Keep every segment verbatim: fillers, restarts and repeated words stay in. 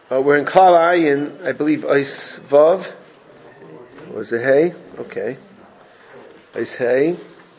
Uh, we're in Klal Ayin, I believe, Ois Vav. Was it Hey? Okay. Ois Hey.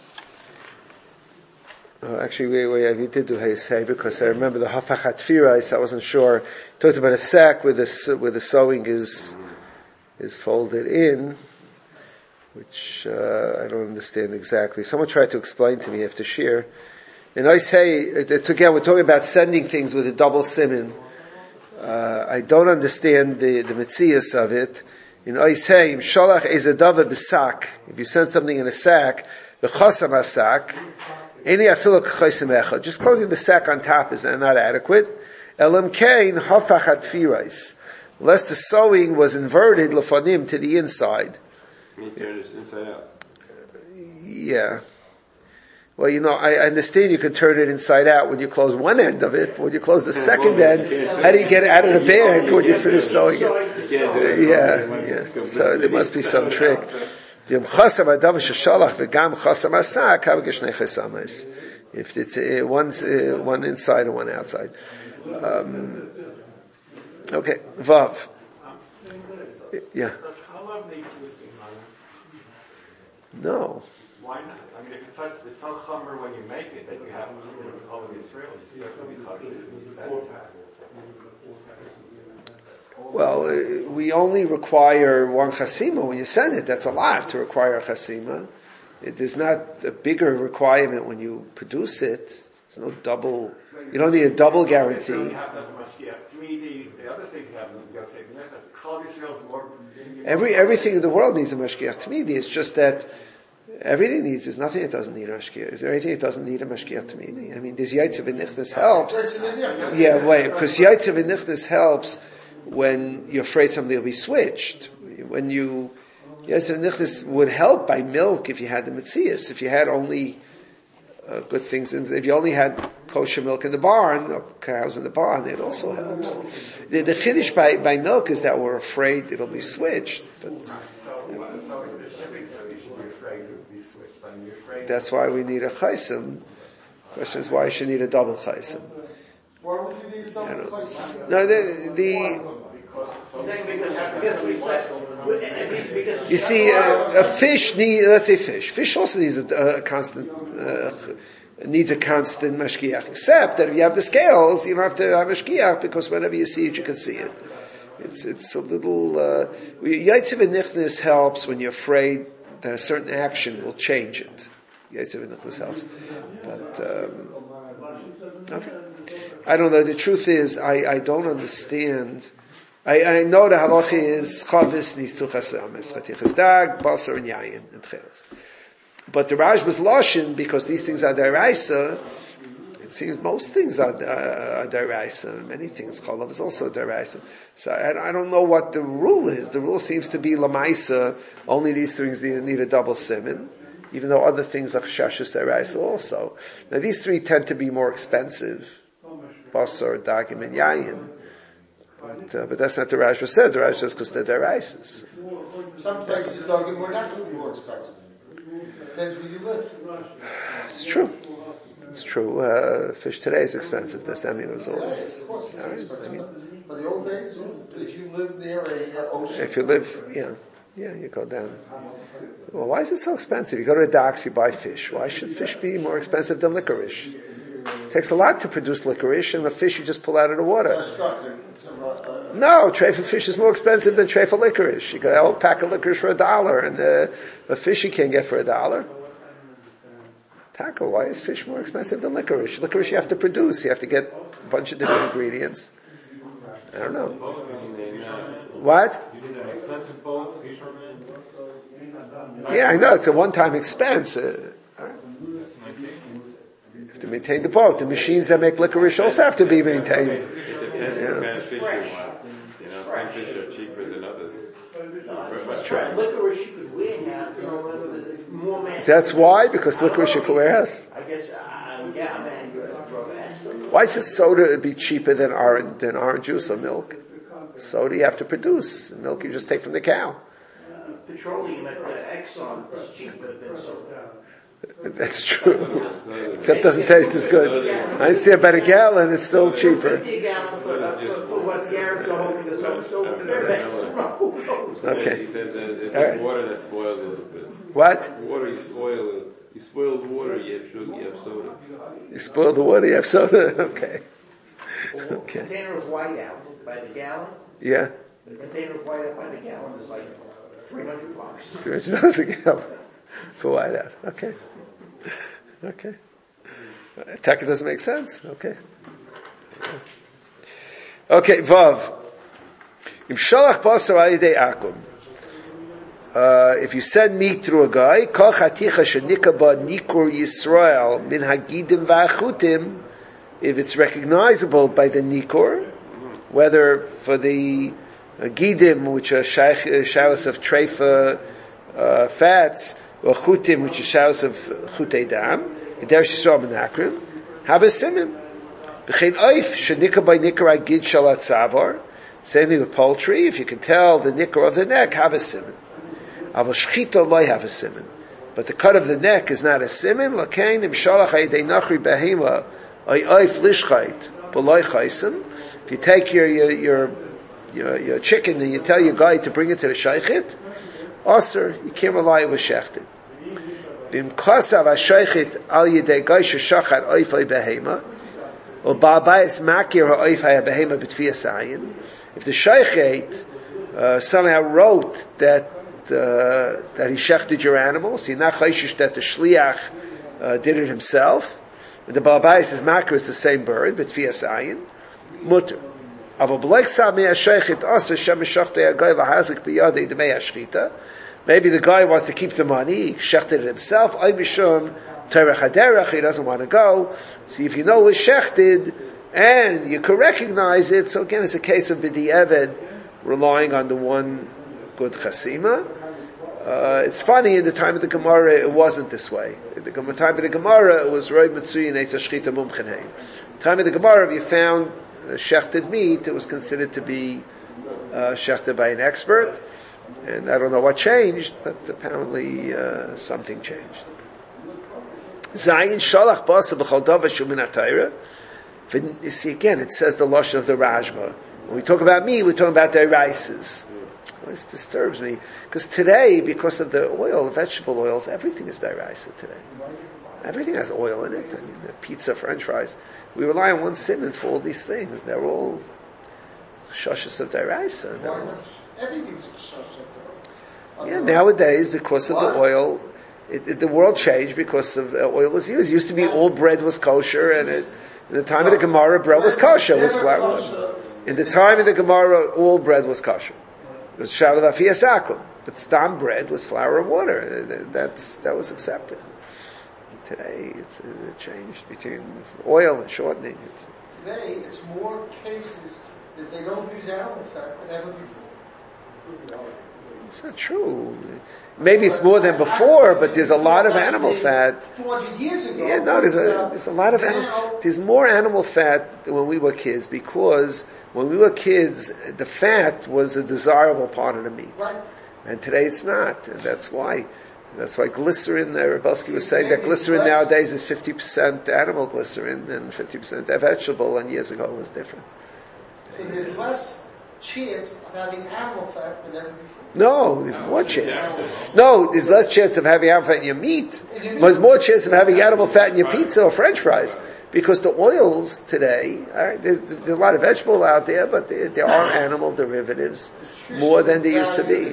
Oh, actually, wait, wait, we did do Ois Hey because I remember the Hafachat Firais, I wasn't sure. Talked about a sack where the, where the sewing is, is folded in, which, uh, I don't understand exactly. Someone tried to explain to me after Shir. In Ois Hey, again, we're talking about sending things with a double siman. Uh, I don't understand the, the metzias of it. In Ois Hey, im sholach ezadava b'sak, if you send something in a sack, v'chosam hasak, eni afilu k'chosim echad, just closing the sack on top is not adequate. Elam kein hafachat firais, unless the sewing was inverted lefanim to the inside. You turn it inside out. Yeah. Well, you know, I understand you can turn it inside out when you close one end of it, but when you close the second end, how do you get it out of the bag when you finish sewing it? Yeah, yeah. So there must be some trick. If it's uh, one's, uh, one inside and one outside. Um, okay, Vav. Yeah. No. Why not? I mean, if it's such, it's so chummer when you make it that you have to do it with all of Israel, you certainly be Well, uh, we only require one chasima when you send it. That's a lot to require a chasima. It is not a bigger requirement when you produce it. There's no double, you don't need a double guarantee. To me, the, the other thing you have, you have to say, Kol Yisrael is more... Every, everything in the world needs a mashgiach tamidi. It's just that everything needs, there's nothing that doesn't need a mashgiach. Is there anything that doesn't need a mashgiach tamidi? I mean, there's yaitza v'nichnas helps. Yeah, wait, because yaitza v'nichnas helps when you're afraid something will be switched. When you, yaitza v'nichnas would help by milk if you had the metzias. If you had only uh, good things, in, if you only had kosher milk in the barn, or cows in the barn, it also helps. The, the chiddush by, by milk is that we're afraid it'll be switched. But, that's why we need a chaysim. The question is why you should need a double chaysim. Why would you need a double chaysim? No, the, the you see, uh, a fish need, let's say fish. Fish also needs a, a constant, uh, needs a constant mashgiach. Except that if you have the scales, you don't have to have mashgiach because whenever you see it, you can see it. It's, it's a little, uh, yaitza v'nichnas helps when you're afraid that a certain action will change it. Yaitza v'nichnas helps. But, um, okay. I don't know. The truth is, I, I don't understand. I, I know the halacha is chavis needs two chasames, chatichas dag, basar, and yayin, and cheles. But the Rashba's lashon, because these things are deraisa, it seems most things are, uh, are deraisa. Many things, chalav is also deraisa. So I, I don't know what the rule is. The rule seems to be lamaisa. Only these things need, need a double siman, even though other things are chashus deraisa also. Now these three tend to be more expensive. Basar, dagim, and yayin. But, uh, but that's not the Rashba says. The Rashba says because they're deraises. Some places, dagim, were not going to be more expensive. Depends where you live. It's true. It's true. Uh, fish today is expensive. That's I mean it was always. Yes, of course it's expensive. I mean, but the old days, if you live near a uh, ocean, if you live, yeah, yeah, you go down. Well, why is it so expensive? You go to the docks, you buy fish. Why should fish be more expensive than licorice? It takes a lot to produce licorice, and a fish you just pull out of the water. No, tray for fish is more expensive than tray for licorice. You get a whole pack of licorice for a dollar, and uh, a fish you can't get for a dollar. Taco, why is fish more expensive than licorice? Licorice you have to produce. You have to get a bunch of different ingredients. I don't know. What? Yeah, I know. It's a one-time expense. Uh, you have to maintain the boat. The machines that make licorice also have to be maintained. Yeah. Some fish are cheaper than others. That's true. Licorice you could wear now, you know, more mass. That's why? Because licorice you can wear has. I guess, uh, yeah, man, why is it soda be cheaper than orange, than orange juice or milk? Soda you have to produce. Milk you just take from the cow. Uh, petroleum at the Exxon is cheaper than soda. That's true. Except it doesn't taste as good. I see about a gallon, it's still cheaper. fifty a gallon for, for, for what the Arabs are because I'm so No, no, no, no. Okay. He says that it's All like right. water that spoils a little bit. What? Water, you spoil it. You spoil the water, you have sugar, you have soda. You spoil the water, you have soda? Okay. A Okay. container of whiteout by the gallon, Yeah. a container of whiteout by the gallon is like three hundred bucks. three hundred dollars a gallon for whiteout. Okay. Okay. Taka doesn't make sense. Okay. Okay, Vav. Im shalach basar al yedei akum. Uh, if you send meat through a guy, kol chaticha shenika ba nikur Yisrael min hagidim va'achutim, if it's recognizable by the nikur, whether for the uh, gidim, which are showers of treifa uh, fats, or chutim, which are showers of chutei dam, k'der shishra b'nakrim, have a siman. B'chein oif shenika ba nikur hagid shalat savar. Same thing with poultry. If you can tell the nikur of the neck, have a siman. Aval shchita loy have a siman, but the cut of the neck is not a siman. L'kein im shalach ha'idei nachri behema oy oif lishchait b'loy chaysim. If you take your your, your your your chicken and you tell your guy to bring it to the shaychit, aser, you can't rely it was shechted. V'im kasav ha'shaychit al yedei guy sheshachat oif oy behema or ba'abayis makir ha'oif ha'behema b'tfiyas ayin. If the shaychit uh, somehow wrote that Uh, that he shechted your animals, you're not chayshish that the shliach uh, did it himself. And the balabais is makar is the same bird, but via sayin mutter. Avo b'leik samei hashaychit asa shem shachta yagoy v'hazik b'yadei demei hashchita. Maybe the guy wants to keep the money, he shechted it himself. Ay mishum terech haderech, he doesn't want to go. See, if you know it's shechted and you can recognize it, so again, it's a case of b'di'eved, relying on the one good chasima. Uh, it's funny, in the time of the Gemara, it wasn't this way. In the time of the Gemara, it was Roi Mitsuyin Eitz Shchita Mumchenei. In the time of the Gemara, if you found uh, shechted meat, it was considered to be uh, shechted by an expert. And I don't know what changed, but apparently uh, something changed. Zayin Shalach Basa B'chol Dava Shumin HaTorah. You see, again, it says the Lashon of the Rajma. When we talk about meat, we're talking about deraises. Well, this disturbs me, because today, because of the oil, the vegetable oils, everything is deraisa today. Everything has oil in it. I mean, the pizza, French fries. We rely on one siman for all these things. They're all shashas of deraisa. Everything's shashas. Yeah, nowadays, because of the oil, it, it, the world changed because of uh, oil was used. It used to be all bread was kosher, and it, in the time of the Gemara, bread was kosher, was flour. In the time of the Gemara, all bread was kosher. It was shalav afiyas akum, but stam bread was flour and water. That's that was accepted. Today, it's uh, changed between oil and shortening. It's, Today, it's more cases that they don't use animal fat than ever before. it's not true. Maybe it's more than before, but there's a lot of animal fat. two hundred years ago. Yeah, no, there's a there's a lot of animal. There's more animal fat than when we were kids, because when we were kids, the fat was a desirable part of the meat. Right. And today it's not. And that's why. That's why glycerin, Rabelski was saying that glycerin nowadays is fifty percent animal glycerin and fifty percent vegetable, and years ago it was different. So there's less chance of having animal fat than ever before. No, there's more chance. No, there's less chance of having animal fat in your meat. There's more chance of having animal fat in your pizza or French fries. Because the oils today, all right, there's, there's a lot of vegetable out there, but there, there are animal derivatives more than there used to be.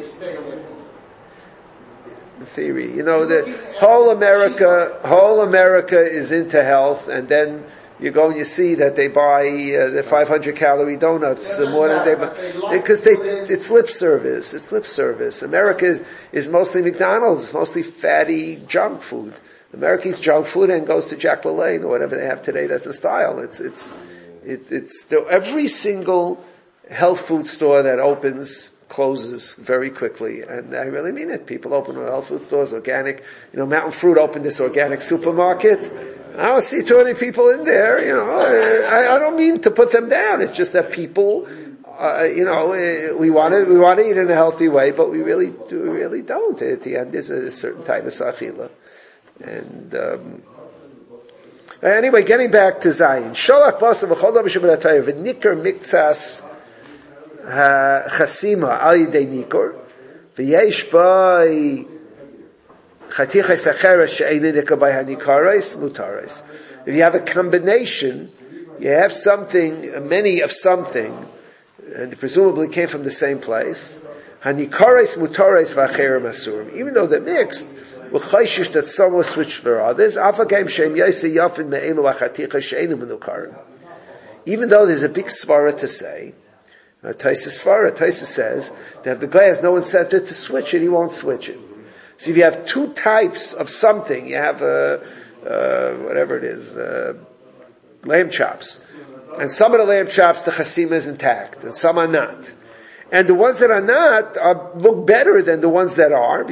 In theory, you know, the whole America, whole America is into health, and then you go and you see that they buy uh, the five hundred calorie donuts uh, more than they buy, because they, it's lip service. It's lip service. America is, is mostly McDonald's. It's mostly fatty junk food. America eats junk food and goes to Jack LaLanne or whatever they have today. That's a style. It's, it's, it, it's, every single health food store that opens closes very quickly. And I really mean it. People open health food stores, organic, you know, Mountain Fruit opened this organic supermarket. I don't see too many people in there, you know. I, I don't mean to put them down. It's just that people, uh, you know, we want to, we want to eat in a healthy way, but we really do, we really don't. At the end, there's a certain type of sachila. And, um, anyway, getting back to Zayin. Sholach basa v'chol davar shebelatayr v'nikar miktsas chasima al yidei nikor, v'yesh by chatiches acheres she'einin nika by hanikares mutares. If you have a combination, you have something, many of something, and presumably came from the same place. Hanikares mutares v'acherim asurim. Even though they're mixed, v'chayshish that some will switch for others. Afagayim she'em yosei yafin me'elu achatiches she'einu menukarim. Even though there's a big svara to say, uh, Taisa svara, Taisa says that if the guy has no incentive to switch it, he won't switch it. So if you have two types of something, you have a, uh, whatever it is, uh, lamb chops, and some of the lamb chops the chasima is intact, and some are not, and the ones that are not are, look better than the ones that are.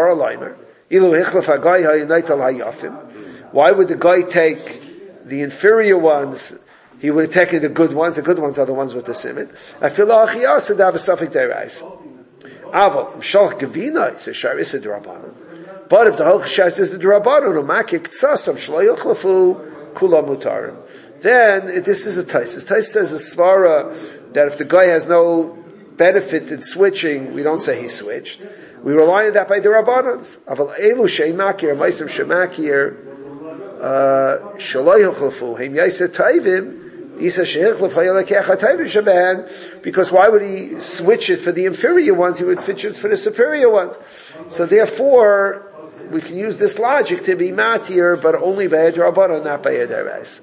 Why would the guy take the inferior ones? He would have taken the good ones. The good ones are the ones with the siman. I feel like he also have a suffix derais. Aval shalch gavina is a sharis drabanan. But if the whole chashash is the drabanan, umakik tzasam shlo yochlafu kula mutarim. Then this is a taisis. Taisis says a svara that if the guy has no benefit in switching, we don't say he switched. We rely on that by the rabbanans. Aval elu shein makir meisim shemakir shlo yochlafu heim yaisa taivim. Because why would he switch it for the inferior ones? He would switch it for the superior ones. So therefore, we can use this logic to be matir, but only by a drabana, not by a derais.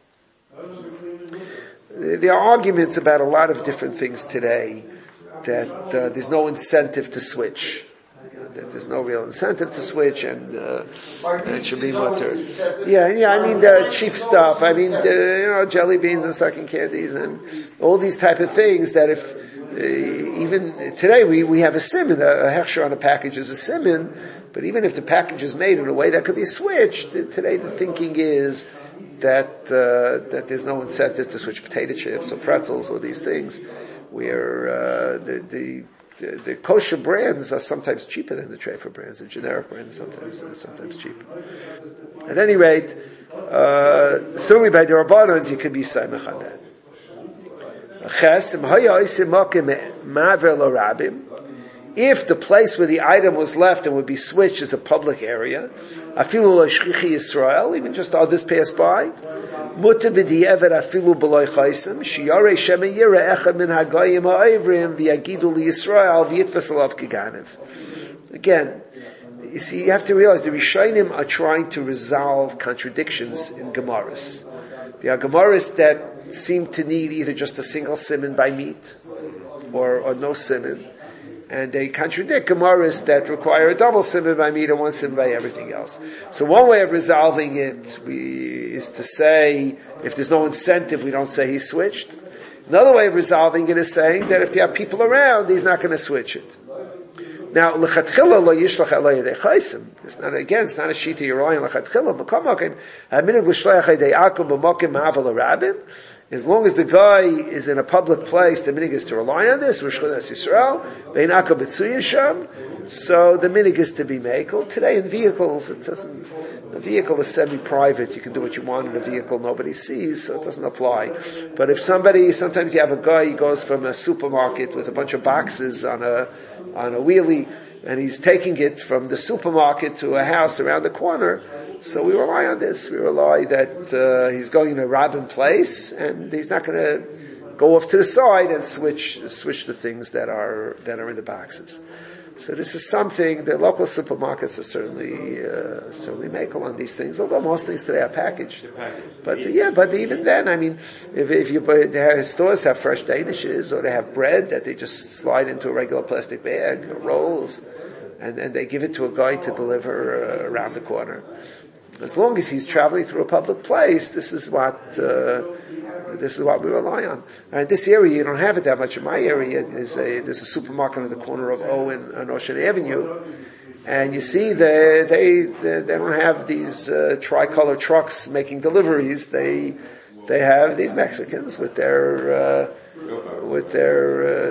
There are arguments about a lot of different things today that uh, there's no incentive to switch. That there's no real incentive to switch, and, uh, and it should be mutter. Yeah, yeah, I mean the cheap stuff. I mean, uh, you know, jelly beans and sucking candies and all these type of things that if, uh, even today we, we have a siman, a hechsher on a package is a siman, but even if the package is made in a way that could be switched, today the thinking is that, uh, that there's no incentive to switch potato chips or pretzels or these things where, uh, the, the, The, the kosher brands are sometimes cheaper than the trefa brands. The generic brands sometimes are sometimes cheaper. At any rate, uh, certainly by the rabbanans you can be saimach on that. If the place where the item was left and would be switched is a public area, afilu l'shchichi Yisrael, even just others pass by, muta b'di'evet afilu b'loy chaysim, shiyarei shema yira echad min hagayim ha'ivrim v'yagidu liYisrael v'yitfas alav kiganiv. Again, you see, you have to realize the Rishonim are trying to resolve contradictions in Gemaras. There are Gemaras that seem to need either just a single siman by meat, or, or no siman. And they contradict Gemaras that require a double siman by meat and one siman by everything else. So one way of resolving it we, is to say, if there's no incentive, we don't say he switched. Another way of resolving it is saying that if there are people around, he's not going to switch it. Now, lechatchila lo yishlach elay yedei chaysim. It's not, again, it's not a shita Yeroyim lechatchila. B'kol makim, ha'minig l'shleach yedei akum b'mokim ma'aval harabim. As long as the guy is in a public place, the minig is to rely on this. Rishchonas Yisrael, ve'in akum b'tzuyin sham. So the minig is to be makel. Today in vehicles, it doesn't, a vehicle is semi-private. You can do what you want in a vehicle, nobody sees, so it doesn't apply. But if somebody, sometimes you have a guy, he goes from a supermarket with a bunch of boxes on a, on a wheelie, and he's taking it from the supermarket to a house around the corner. So we rely on this. We rely that uh, he's going in a Rabbin place, and he's not going to go off to the side and switch switch the things that are that are in the boxes. So this is something the local supermarkets are certainly uh, certainly makel on these things. Although most things today are packaged, but uh, yeah, but even then, I mean, if if you they have, stores have fresh danishes or they have bread that they just slide into a regular plastic bag, or rolls, and and they give it to a guy to deliver uh, around the corner. As long as he's traveling through a public place, this is what uh, this is what we rely on. And in this area, you don't have it that much. In my area, there's a there's a supermarket on the corner of O and, and Ocean Avenue, and you see they they they, they don't have these uh, tricolor trucks making deliveries. They they have these Mexicans with their uh, with their uh,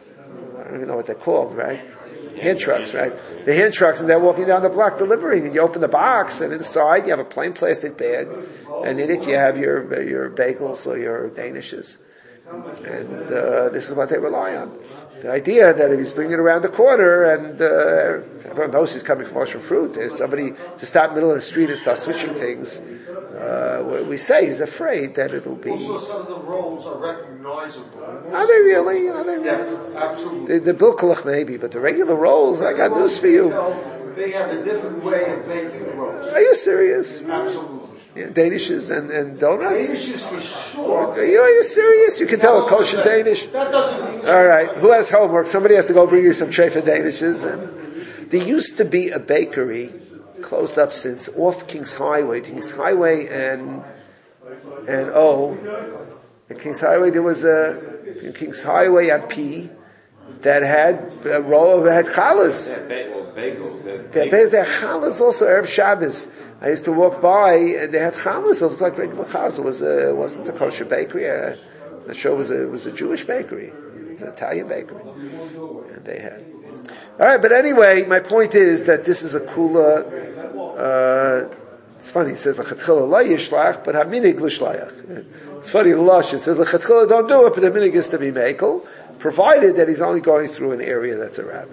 I don't even know what they're called, right? Hand trucks, right? The hand trucks, and they're walking down the block delivering, and you open the box, and inside you have a plain plastic bag, and in it you have your your bagels or your danishes. And uh, this is what they rely on. The idea that if he's bringing it around the corner and uh, everyone knows he's coming from ocean fruit, there's somebody to stop in the middle of the street and start switching things, uh, we say he's afraid that it'll be... Also, some of the rolls are recognizable. Are they really? Are they really? Yes, absolutely. The, the bilkulach maybe, but the regular rolls, I got news for you. They have a different way of making the rolls. Are you serious? Absolutely. Yeah, Danishes and, and donuts? Danishes for sure. Are you, are you serious? You can tell a kosher Danish? That doesn't mean... All right, who has homework? Somebody has to go bring you some tray for Danishes. And there used to be a bakery, closed up since, off King's Highway, King's Highway and, and O. At King's Highway there was a, King's Highway at P, that had a roll of, had challahs. They had challahs also, Erev Shabbos. I used to walk by, and they had challahs that looked like regular challahs. It was a, it wasn't a kosher bakery. Uh, the show was a, it was a Jewish bakery. It was an Italian bakery. And they had. Alright, but anyway, my point is that this is a kula, uh, it's funny, it says, l'chatchila la yishlach, but haminig l'shlayach. It's funny, Lush, it says, l'chatchila don't do it, but the minig is to be mekel, provided that he's only going through an area that's a rabbin.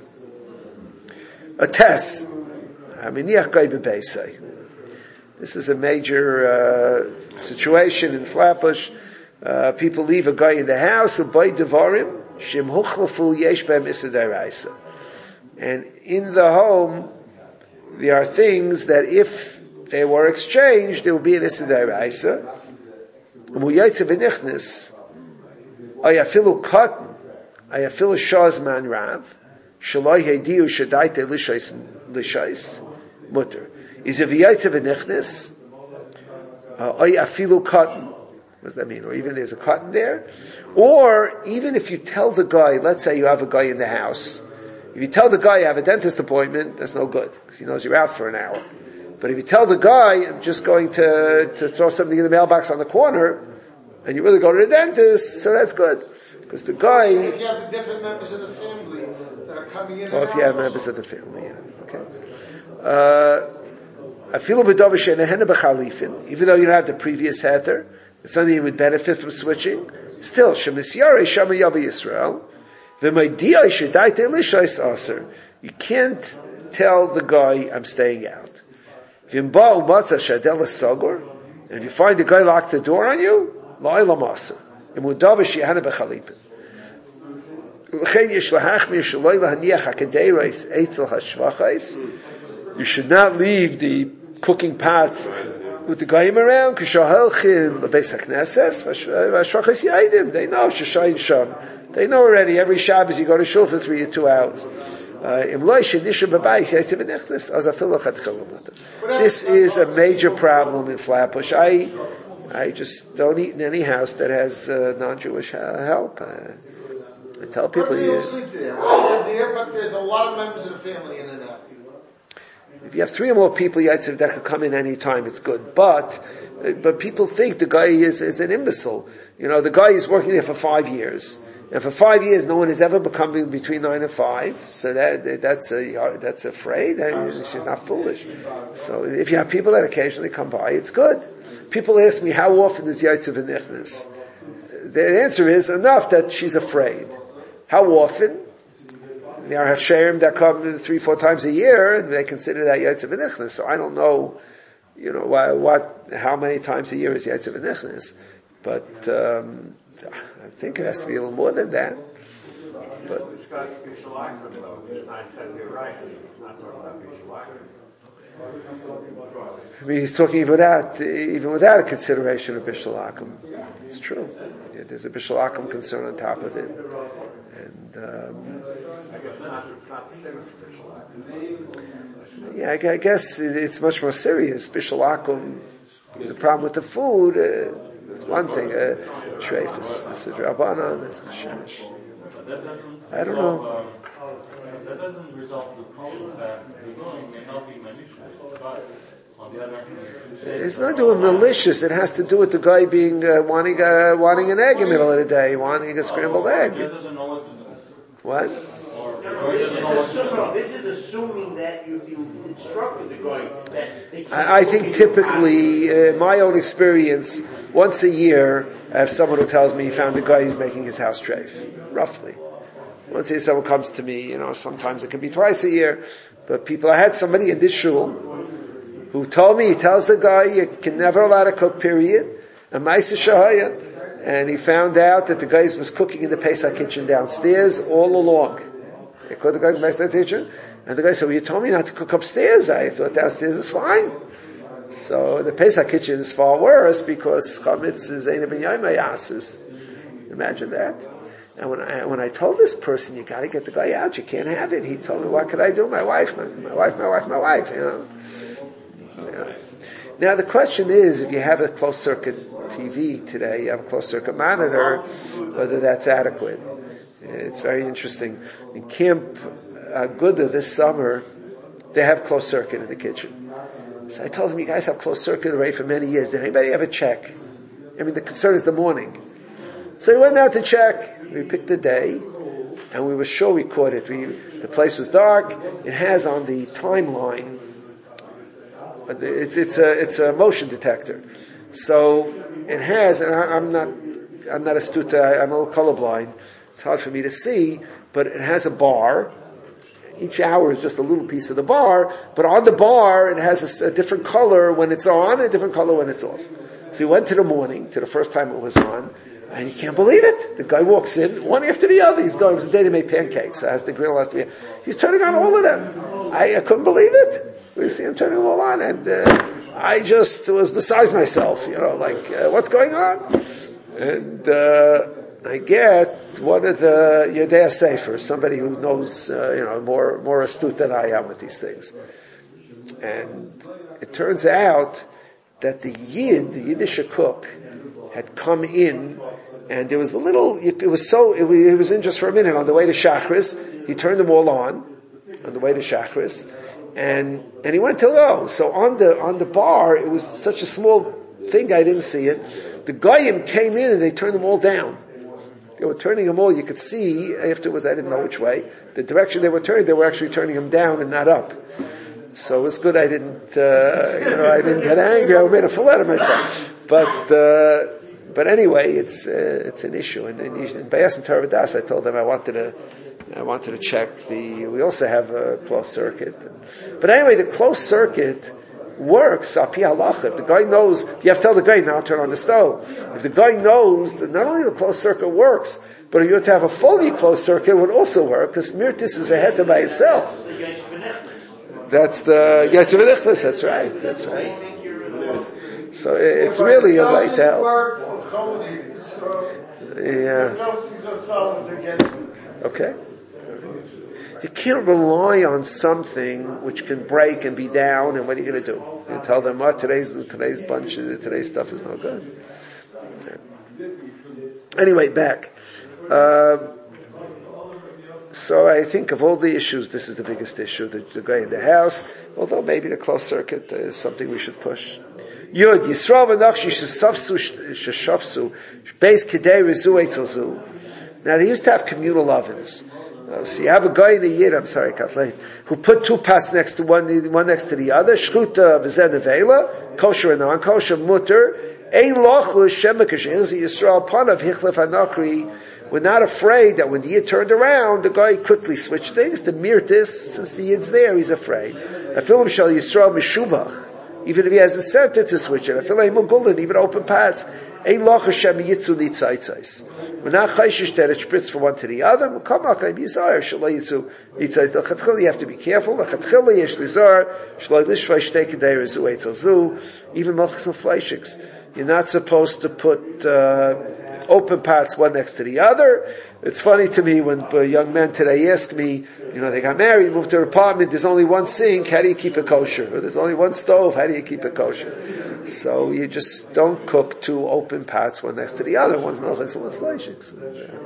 A test. Haminiach gai bebeisei. This is a major uh, situation in Flatbush. Uh, people leave a guy in the house, ubay devarim, shem huchlafu yesh behem isadaraisa. And in the home, there are things that if they were exchanged, there will be an isadaraisa. Umuyaytze v'nichnis, ayafilu cotton, ayafilu shazman rav, shaloi heidiu shadaite lishais lishais mutter. Is a v'yaytze v'nichnis, ay afilu cotton. What does that mean? Or even there's a cotton there? Or even if you tell the guy, let's say you have a guy in the house, if you tell the guy you have a dentist appointment, that's no good, because he knows you're out for an hour. But if you tell the guy, I'm just going to, to throw something in the mailbox on the corner, and you really go to the dentist, so that's good. Because the guy... If you have the different members of the family that are coming in... Or if you have members of the family, yeah. Okay. Uh, even though you don't have the previous heter, it's something you would benefit from switching. Still, Shemisyare Shama Yavi Yisrael, V'maydiyai Shadaite Lishais Aser. You can't tell the guy, I'm staying out. V'imba Umatza Shadel Sagor, and if you find the guy locked the door on you, La'ilam Aser. Imudav Shihana Bechalipin. L'chein Yishlahach Mi Shaloi Lahaniach HaKadeirais Eitzel HaShvachais. You should not leave the cooking pots with the goyim around. Kishahelchin lebeis hakneses v'ashvachas yadim. They know sheshayin sham. They know already. Every Shabbos you go to shul for three or two hours. Im loy shenishim b'bayis yaisiv v'nechnes az afilu chatchilam. This is a major problem in Flatbush. I I just don't eat in any house that has uh, non-Jewish help. Uh, I tell people you you don't sleep there. They're there, but there's a lot of members of the family in and out. If you have three or more people, Yitziv, that could come in any time, it's good. But, but people think the guy is, is an imbecile. You know, the guy is working there for five years. And for five years, no one has ever become between nine and five. So that, that's a, that's afraid. She's not foolish. So if you have people that occasionally come by, it's good. People ask me, how often is Yitziv and Nichnas? The answer is enough that she's afraid. How often? There are Hashem that come three, four times a year, and they consider that Yitziv V'nichnas. So I don't know, you know, what, what how many times a year is Yitziv V'nichnas. But, um, I think it has to be a little more than that. But, I mean, he's talking without, even without a consideration of Bishul Akum. It's true. Yeah, there's a Bishul Akum concern on top of it. And, um, yeah, I guess it's much more serious. Bishul Akum is a problem with the food. Uh, it's one thing. Uh, Treifus. It's a Drabanan. It's a Shemesh. I don't know. That doesn't resolve the problem that the going may not be malicious, but on the other hand, it's not doing malicious. It has to do with the guy being uh, wanting uh, wanting an egg in the middle of the day, wanting a scrambled egg. What? No, this is assuming, this is assuming that you, you instructed the guy that they can't I, I think typically, uh, my own experience, once a year, I have someone who tells me he found a guy who's making his house treif, roughly. Once a year someone comes to me, you know, sometimes it can be twice a year, but people, I had somebody in this shul who told me, he tells the guy, you can never allow to cook, period, and Maisa Shahaya, and he found out that the guy was cooking in the Pesach kitchen downstairs all along. They called the guy in the Pesach kitchen, and the guy said, well, you told me not to cook upstairs. I thought downstairs is fine. So the Pesach kitchen is far worse because chametz is ein ben yomei asus. Imagine that. And when I, when I told this person, you gotta get the guy out, you can't have it, he told me, what could I do? My wife, my, my wife, my wife, my wife, you know. Yeah. Now the question is, if you have a closed circuit T V today, you have a closed circuit monitor, whether that's adequate. It's very interesting. In Camp Aguda this summer, they have closed circuit in the kitchen. So I told them, you guys have closed circuit array for many years. Did anybody ever check? I mean, the concern is the morning. So we went out to check. We picked the day, and we were sure we caught it. We, the place was dark. It has on the timeline, it's, it's a, it's a motion detector. So it has, and I, I'm not, I'm not astute, I'm a little colorblind. It's hard for me to see, but it has a bar. Each hour is just a little piece of the bar, but on the bar it has a, a different color when it's on, a different color when it's off. So we went to the morning, to the first time it was on, and you can't believe it. The guy walks in, one after the other. He's going, it was the day they made pancakes. So has the grill has to be, he's turning on all of them. I, I couldn't believe it. We see him turning them all on, and uh, I just was beside myself, you know, like, uh, what's going on? And, uh, I get one of the Yodea Sefer, somebody who knows, uh, you know, more, more astute than I am with these things. And it turns out that the Yid, the Yiddish cook, had come in, and there was a little, it was so, it was in just for a minute on the way to Shachris. He turned them all on, on the way to Shachris, and, and he went to go. So on the, on the bar, it was such a small thing, I didn't see it. The Goyim came in and they turned them all down. They were turning them all, you could see, afterwards I didn't know which way, the direction they were turning, they were actually turning them down and not up. So it was good I didn't, uh, you know, I didn't get angry, I made a fool out of myself. But, uh, but anyway, it's, uh, it's an issue. And in, in Bayas and Tarvadas, I told them I wanted to, I wanted to check the, we also have a closed circuit. But anyway, the closed circuit works, api halacha. If the guy knows, you have to tell the guy, now turn on the stove. If the guy knows that not only the closed circuit works, but if you have to have a phony closed circuit, it would also work, because mirtis is a heta by itself. That's the, Yetzer V'nichnas, that's right, that's right. So it's really a light to help. Yeah. Okay. You can't rely on something which can break and be down, and what are you going to do? You tell them, oh, today's, today's bunch, today's stuff is no good. Okay. Anyway, back. Uh, so I think of all the issues, this is the biggest issue, the, the guy in the house, although maybe the closed circuit is something we should push. Yud, Yisrael v'nachshi shesafsu, sheshafsu, beis kedei rezu eitzelzu. Now they used to have communal ovens. Uh, so you have a guy in the Yid, I'm sorry, Kathleen, who put two pots next to one, one next to the other, shchuta v'zen nevela, kosher and non-kosher, mutter, ein lochu shemakash, inzi Yisrael panav hichlef anachri. We're not afraid that when the Yid turned around, the guy quickly switched things. The mirtis, since the Yid's there, he's afraid. Afilim shal Yisrael mishubach. Even if he has incentive to switch it. Afilim mugulin, even open paths. Ein loch Hashem yitzu nitzaitzais. We're not chayshish that it spritz from one to the other. Mukamakayim yizar, shalai yitzu nitzaitzais. L'chatchil, you have to be careful. L'chatchil yesh lizar, shalai lishvay shtei kedei rezu eitzel zu. Even malchus and fleishiks. You're not supposed to put, uh, open pots one next to the other. It's funny to me when uh, young men today ask me, you know, they got married, moved to an apartment, there's only one sink, how do you keep it kosher? Or there's only one stove, how do you keep it kosher? So you just don't cook two open pots one next to the other, one's melchus and one's fleishiks.